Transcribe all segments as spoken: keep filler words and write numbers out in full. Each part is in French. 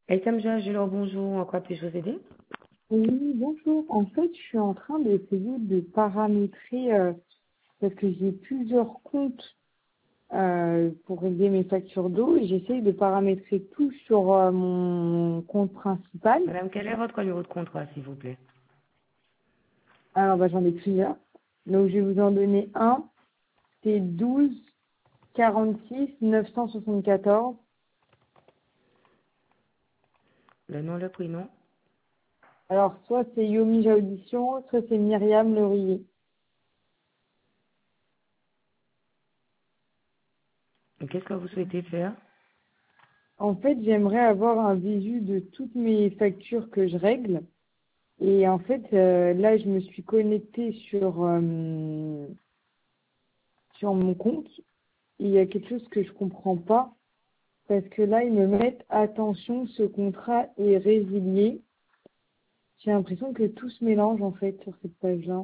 S M G, je leur bonjour, en quoi puis-je vous aider? Oui, bonjour. En fait, je suis en train d'essayer de paramétrer, euh, parce que j'ai plusieurs comptes euh, pour régler mes factures d'eau et j'essaye de paramétrer tout sur euh, mon compte principal. Madame, quel est votre numéro de contrat, s'il vous plaît? Alors, bah, j'en ai plusieurs. Donc, je vais vous en donner un. C'est douze quarante-six neuf cent soixante-quatorze. Le nom, le prénom? Alors, soit c'est Yomi Audition, soit c'est Myriam Leurier. Et qu'est-ce que vous souhaitez faire? En fait, j'aimerais avoir un visu de toutes mes factures que je règle. Et en fait, euh, là, je me suis connectée sur, euh, sur mon compte. Et il y a quelque chose que je comprends pas. Parce que là, ils me mettent attention, ce contrat est résilié. J'ai l'impression que tout se mélange, en fait, sur cette page-là.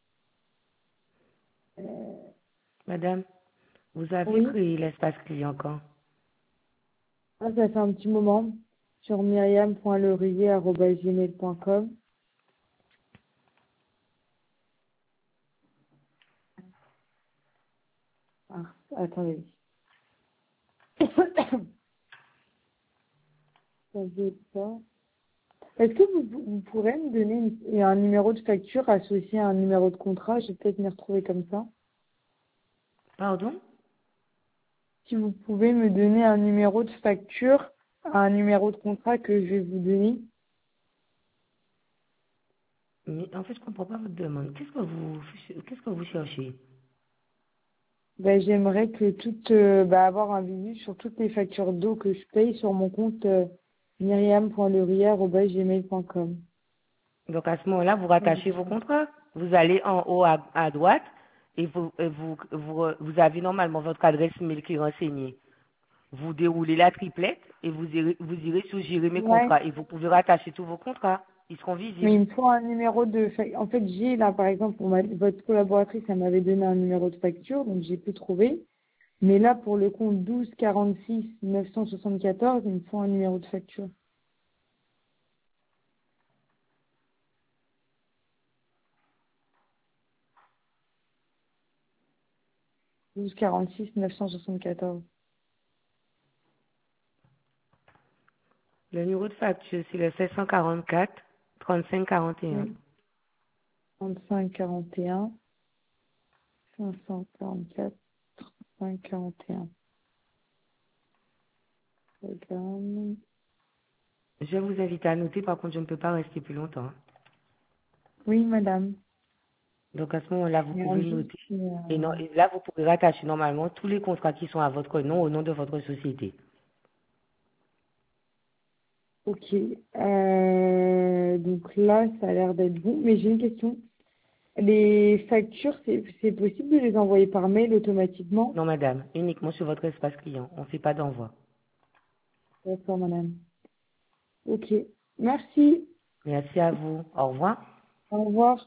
Euh, Madame, vous avez oui, créé l'espace client quand? ah, ça fait un petit moment. Sur myriam point leruyer arobase gmail point com. Ah, attendez. Ça veut pas. Est-ce que vous, vous pourrez me donner une- un numéro de facture associé à un numéro de contrat? Je vais peut-être m'y retrouver comme ça. Pardon? Si vous pouvez me donner un numéro de facture à un numéro de contrat que je vais vous donner. Mais en fait, je comprends pas votre demande. Qu'est-ce que vous, qu'est-ce que vous cherchez? Ben, j'aimerais que toutes, euh, ben, avoir un visu sur toutes les factures d'eau que je paye sur mon compte euh, myriam point leurier arobase gmail point com. Donc, à ce moment-là, vous rattachez vos contrats. Vous allez en haut à, à droite et vous, et vous, vous, vous avez normalement votre adresse mail qui est renseignée. Vous déroulez la triplette et vous irez, vous irez sur gérer mes Ouais. contrats et vous pouvez rattacher tous vos contrats. Ils seront Mais visibles. il me faut un numéro de fac- En fait, j'ai là, par exemple, pour ma- votre collaboratrice, elle m'avait donné un numéro de facture, donc j'ai pu trouver. Mais là, pour le compte douze quarante-six neuf cent soixante-quatorze, il me faut un numéro de facture. douze quarante-six neuf cent soixante-quatorze. Le numéro de facture, c'est le sept cent quarante-quatre trente-cinq quarante et un. Oui. trente-cinq quarante et un, cinq cent quarante-quatre, cinq quarante et un. Regarde. Je vous invite à noter, par contre, je ne peux pas rester plus longtemps. Oui, madame. Donc, à ce moment-là, vous Et en pouvez juste, noter. Et, non, euh, et là, vous pourrez rattacher normalement tous les contrats qui sont à votre nom au nom de votre société. ok. Euh, donc là, ça a l'air d'être bon. Mais j'ai une question. Les factures, c'est c'est possible de les envoyer par mail automatiquement? Non, madame, uniquement sur votre espace client. On ne fait pas d'envoi. D'accord, madame. Ok. Merci. Merci à vous. Au revoir. Au revoir.